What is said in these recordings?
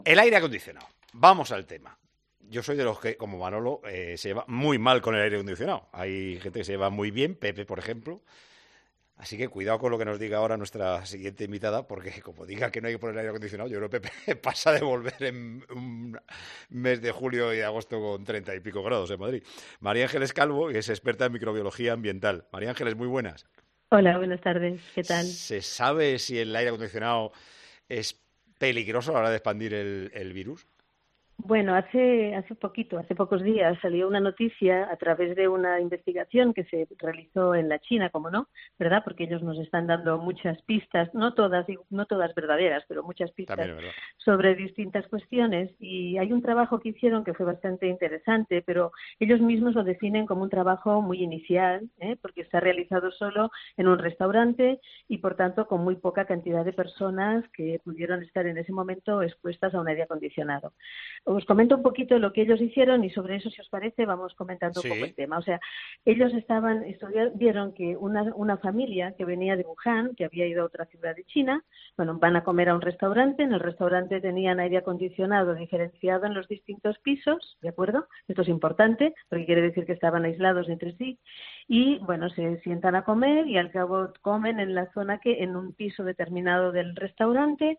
El aire acondicionado. Vamos al tema. Yo soy de los que, como Manolo, se lleva muy mal con el aire acondicionado. Hay gente que se lleva muy bien, Pepe, por ejemplo. Así que cuidado con lo que nos diga ahora nuestra siguiente invitada, porque como diga que no hay que poner aire acondicionado, yo creo que Pepe pasa de volver en un mes de julio y de agosto con 30 y pico grados en Madrid. María Ángeles Calvo, que es experta en microbiología ambiental. María Ángeles, muy buenas. Hola, buenas tardes. ¿Qué tal? ¿Se sabe si el aire acondicionado es peligroso a la hora de expandir el virus? Bueno, hace poquito, hace pocos días, salió una noticia a través de una investigación que se realizó en la China, como no, ¿verdad? Porque ellos nos están dando muchas pistas, no todas verdaderas, pero muchas También pistas es verdad. sobre distintas cuestiones. Y hay un trabajo que hicieron que fue bastante interesante, pero ellos mismos lo definen como un trabajo muy inicial, porque está realizado solo en un restaurante y, por tanto, con muy poca cantidad de personas que pudieron estar en ese momento expuestas a un aire acondicionado. Os comento un poquito lo que ellos hicieron y sobre eso, si os parece, vamos comentando un poco el Sí. tema. O sea, ellos vieron que una familia que venía de Wuhan, que había ido a otra ciudad de China, bueno, van a comer a un restaurante, en el restaurante tenían aire acondicionado diferenciado en los distintos pisos, ¿de acuerdo? Esto es importante porque quiere decir que estaban aislados entre sí y, bueno, se sientan a comer y al cabo comen en la zona en un piso determinado del restaurante,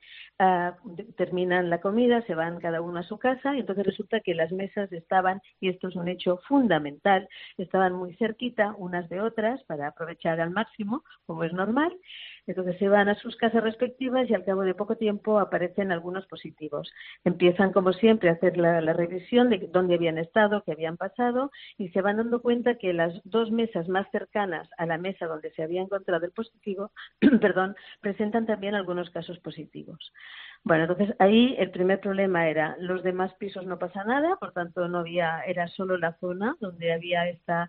terminan la comida, se van cada uno a su casa y entonces resulta que las mesas estaban, y esto es un hecho fundamental, estaban muy cerquita unas de otras para aprovechar al máximo, como es normal. Entonces se van a sus casas respectivas y al cabo de poco tiempo aparecen algunos positivos. Empiezan, como siempre, a hacer la revisión de dónde habían estado, qué habían pasado y se van dando cuenta que las dos mesas más cercanas a la mesa donde se había encontrado el positivo, perdón, presentan también algunos casos positivos. Bueno, entonces ahí el primer problema era los demás pisos no pasa nada, por tanto no había, era solo la zona donde había esta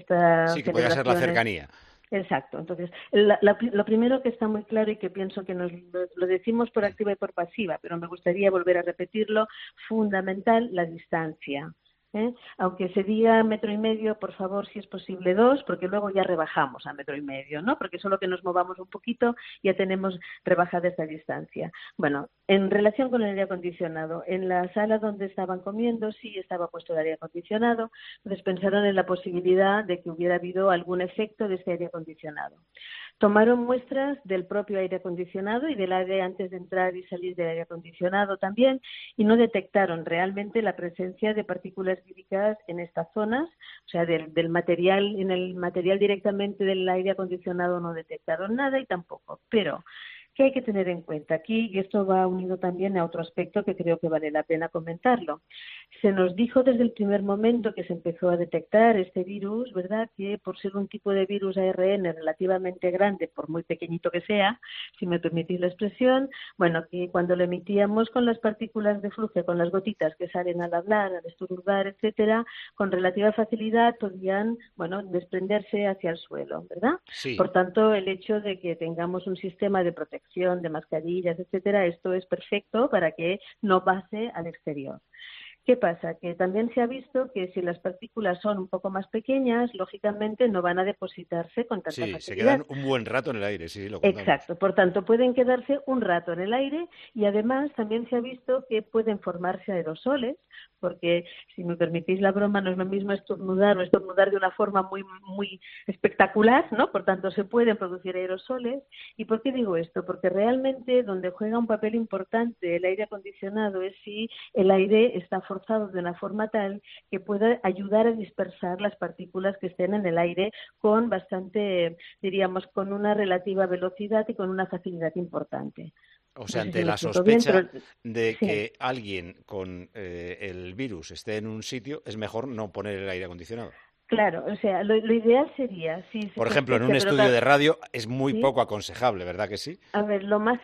Sí, que podía ser la celebración. cercanía. Exacto. Entonces, lo primero que está muy claro y que pienso que nos lo decimos por activa y por pasiva, pero me gustaría volver a repetirlo, fundamental, la distancia. Aunque se diga 1,5 metros, por favor, si es posible 2, porque luego ya rebajamos a 1,5 metros, ¿no? Porque solo que nos movamos un poquito ya tenemos rebajada esta distancia. Bueno, en relación con el aire acondicionado, en la sala donde estaban comiendo sí estaba puesto el aire acondicionado, entonces pensaron en la posibilidad de que hubiera habido algún efecto de este aire acondicionado. Tomaron muestras del propio aire acondicionado y del aire antes de entrar y salir del aire acondicionado también y no detectaron realmente la presencia de partículas víricas en estas zonas, o sea, del material, en el material directamente del aire acondicionado no detectaron nada y tampoco. Pero ¿qué hay que tener en cuenta aquí? Y esto va unido también a otro aspecto que creo que vale la pena comentarlo. Se nos dijo desde el primer momento que se empezó a detectar este virus, ¿verdad?, que por ser un tipo de virus ARN relativamente grande, por muy pequeñito que sea, si me permitís la expresión, bueno, que cuando lo emitíamos con las partículas de flujo, con las gotitas que salen al hablar, al estornudar, etcétera, con relativa facilidad podían, bueno, desprenderse hacia el suelo, ¿verdad? Sí. Por tanto, el hecho de que tengamos un sistema de protección, de mascarillas, etcétera, esto es perfecto para que no pase al exterior. ¿Qué pasa? Que también se ha visto que si las partículas son un poco más pequeñas, lógicamente no van a depositarse con tanta Sí, se facilidad. quedan un buen rato en el aire, sí, lo contamos. Exacto, por tanto pueden quedarse un rato en el aire y además también se ha visto que pueden formarse aerosoles, porque si me permitís la broma no es lo mismo estornudar o estornudar de una forma muy espectacular, ¿no? Por tanto se pueden producir aerosoles. ¿Y por qué digo esto? Porque realmente donde juega un papel importante el aire acondicionado es si el aire está forzado de una forma tal que pueda ayudar a dispersar las partículas que estén en el aire con bastante, diríamos, con una relativa velocidad y con una facilidad importante. O No sea, sé si ante me la explico bien, sospecha pero de sí. que alguien con el virus esté en un sitio, es mejor no poner el aire acondicionado. Claro, o sea, lo ideal sería, si se Por ejemplo, en un sospecha, pero estudio de radio es muy sí, poco aconsejable, ¿verdad que sí? a ver, lo más,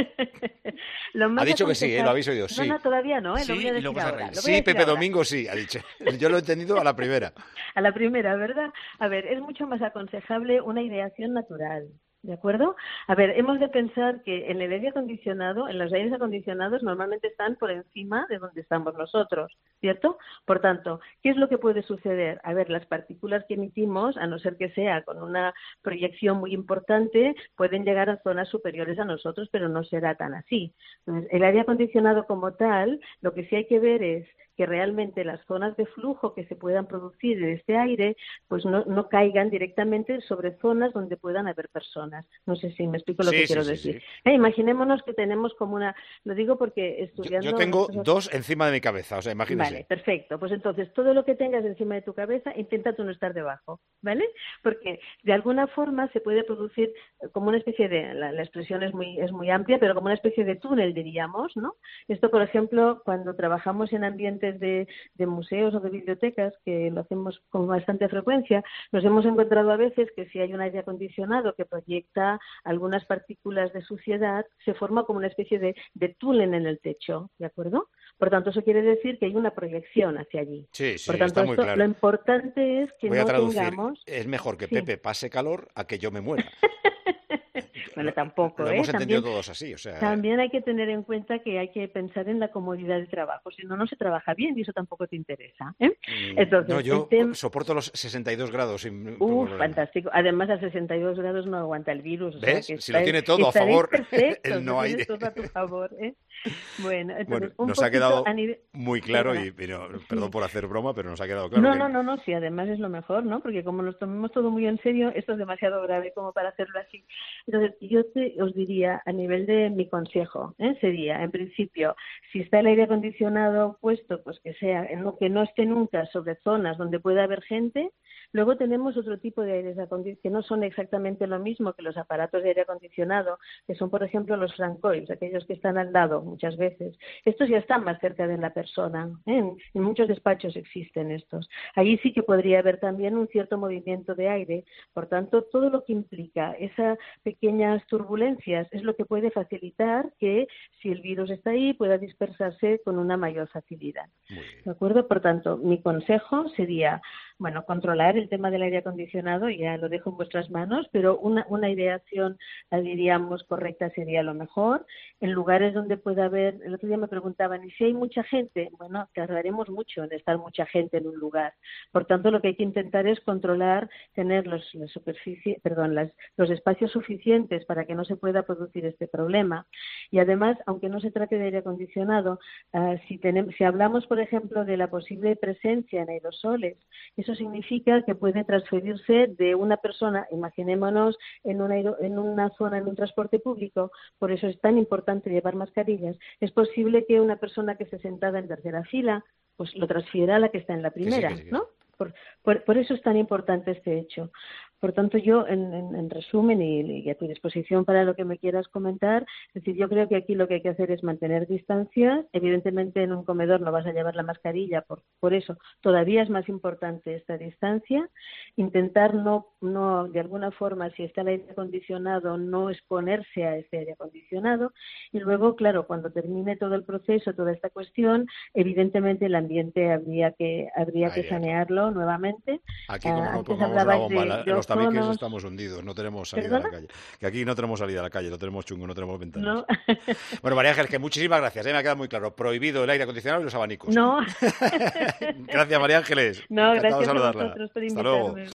lo Ha más dicho que sí, ¿eh? Lo aconsejable, habéis oído, no, sí. no, todavía no, lo voy Sí, a y decir luego se ahora, reía. lo voy a Sí, decir Pepe ahora. Domingo sí, ha dicho. Yo lo he entendido a la primera. A la primera, ¿verdad? A ver, es mucho más aconsejable una ideación natural. ¿De acuerdo? A ver, hemos de pensar que en el aire acondicionado, en los aires acondicionados normalmente están por encima de donde estamos nosotros, ¿cierto? Por tanto, ¿qué es lo que puede suceder? A ver, las partículas que emitimos, a no ser que sea con una proyección muy importante, pueden llegar a zonas superiores a nosotros, pero no será tan así. Entonces, el aire acondicionado como tal, lo que sí hay que ver es que realmente las zonas de flujo que se puedan producir de este aire pues no caigan directamente sobre zonas donde puedan haber personas. No sé si me explico lo que Sí, sí, quiero sí, decir. sí. Imaginémonos que tenemos como una... Lo digo porque Yo estudiando... tengo nosotros... dos encima de mi cabeza, o sea, Vale, imagínese. perfecto. Pues entonces, todo lo que tengas encima de tu cabeza, intenta tú no estar debajo, ¿vale? Porque de alguna forma se puede producir como una especie de... La expresión es muy amplia, pero como una especie de túnel, diríamos, ¿no? Esto, por ejemplo, cuando trabajamos en ambientes de museos o de bibliotecas, que lo hacemos con bastante frecuencia, nos hemos encontrado a veces que si hay un aire acondicionado que proyecta algunas partículas de suciedad, se forma como una especie de túnel en el techo, ¿de acuerdo? Por tanto, eso quiere decir que hay una proyección hacia allí. Sí, Por sí, tanto, está muy esto, lo claro. importante es que Voy a no traducir. tengamos... Es mejor que Sí. Pepe pase calor a que yo me muera. Bueno, Lo, tampoco, lo hemos entendido También, todos así, o sea, también hay que tener en cuenta que hay que pensar en la comodidad del trabajo, si no, no se trabaja bien y eso tampoco te interesa, ¿eh? no, Entonces, el yo tema... soporto los 62 grados sin problema. Fantástico. Además, a 62 grados no aguanta el virus, o sea ¿Ves? que Si lo tiene todo a estaréis favor, perfectos, el lo no tienes aire. todo a tu favor, ¿eh? Bueno, Bueno, entonces, un nos ha poquito quedado a nivel... muy claro Perdona, y pero, perdón sí. por hacer broma, pero nos ha quedado claro No, que no, no, no, sí, además es lo mejor, ¿no? Porque como nos tomemos todo muy en serio, esto es demasiado grave como para hacerlo así. Entonces, os diría, a nivel de mi consejo, sería, en principio, si está el aire acondicionado puesto, pues que no esté nunca sobre zonas donde pueda haber gente. Luego tenemos otro tipo de aires acondicionados que no son exactamente lo mismo que los aparatos de aire acondicionado, que son, por ejemplo, los francoils, aquellos que están al lado muchas veces. Estos ya están más cerca de la persona, ¿eh? En muchos despachos existen estos. Allí sí que podría haber también un cierto movimiento de aire. Por tanto, todo lo que implica esas pequeñas turbulencias es lo que puede facilitar que, si el virus está ahí, pueda dispersarse con una mayor facilidad. ¿De acuerdo? Por tanto, mi consejo sería, bueno, controlar el tema del aire acondicionado, ya lo dejo en vuestras manos, pero una ideación, diríamos, correcta sería lo mejor. En lugares donde pueda haber, el otro día me preguntaban, ¿y si hay mucha gente? Bueno, tardaremos mucho en estar mucha gente en un lugar. Por tanto, lo que hay que intentar es controlar, tener los espacios suficientes para que no se pueda producir este problema. Y además, aunque no se trate de aire acondicionado, si hablamos, por ejemplo, de la posible presencia en aerosoles, eso significa que puede transferirse de una persona, imaginémonos en una zona, en un transporte público, por eso es tan importante llevar mascarillas. Es posible que una persona que esté sentada en tercera fila, pues lo transfiera a la que está en la primera, que sí. ¿no? Por eso es tan importante este hecho. Por tanto, yo, en resumen, y a tu disposición para lo que me quieras comentar, es decir, yo creo que aquí lo que hay que hacer es mantener distancias. Evidentemente, en un comedor no vas a llevar la mascarilla, por eso todavía es más importante esta distancia. Intentar no, de alguna forma, si está el aire acondicionado, no exponerse a este aire acondicionado. Y luego, claro, cuando termine todo el proceso, toda esta cuestión, evidentemente el ambiente habría que sanearlo nuevamente. Aquí, como no Antes pongamos una hablabais bomba en los tabiques, ozonos. estamos hundidos, no tenemos salida a la ¿Perdona? calle. Que aquí no tenemos salida a la calle, lo tenemos chungo, no tenemos ventanas. No. Bueno, María Ángeles, que muchísimas gracias, me ha quedado muy claro. Prohibido el aire acondicionado y los abanicos. No. Gracias, María Ángeles. No, Encantado de gracias a saludarla. vosotros por Hasta luego. invitarme.